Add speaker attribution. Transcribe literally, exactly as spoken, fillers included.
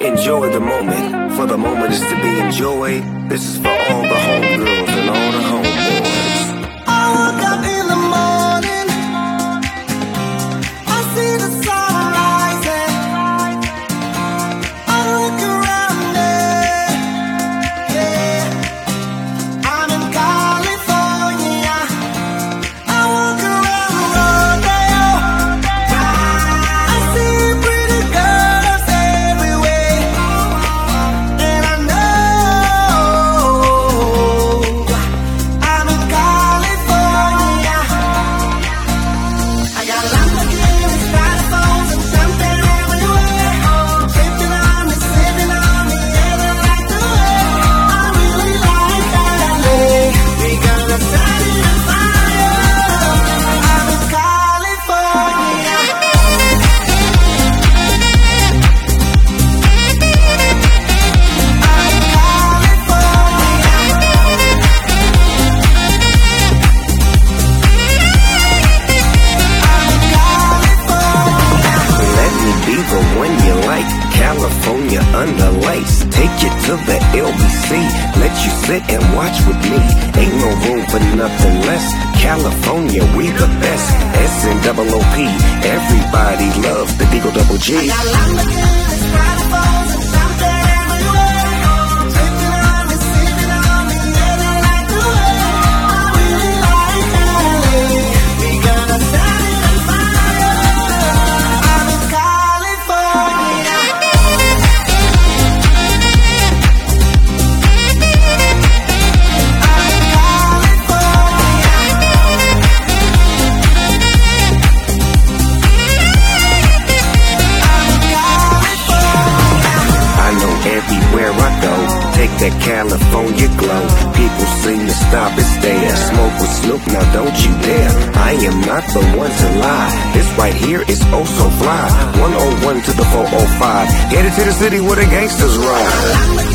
Speaker 1: Enjoy the moment, for the moment is to be enjoyed. This is for all the homegirls and all the homeboys.
Speaker 2: I woke up in the morning, I see the sun rising. I look around me, yeah. I'm in California. I walk around Rodeo. I see pretty girls everywhere, and I know I'm in California. I got Lamborghinis, Stratocasts, and champagne everywhere. Sipping on me, sipping on me, yeah, they like the way I really like L A. We gonna set it on fire. I'm in California.
Speaker 1: Let me be the one you like. California under lights, take you to the L B C. Let you sit and watch with me. Ain't no room for nothing less. California, we the best. S and double O P, everybody loves the Deagle Double G.
Speaker 2: I got Lamborghinis, Stratocasts, and champagne everywhere. Sipping on me, sipping on me, yeah, they like the way I really like L A. We gonna set it on fire. I'm in California. I'm in
Speaker 1: I know everywhere I go, take that California glow. People sing to stop and stare. Smoke with Snoop, now don't you dare. I am not the one to lie. This right here is oh so fly. one oh one to the four oh five. Headed to the city where the gangsters ride.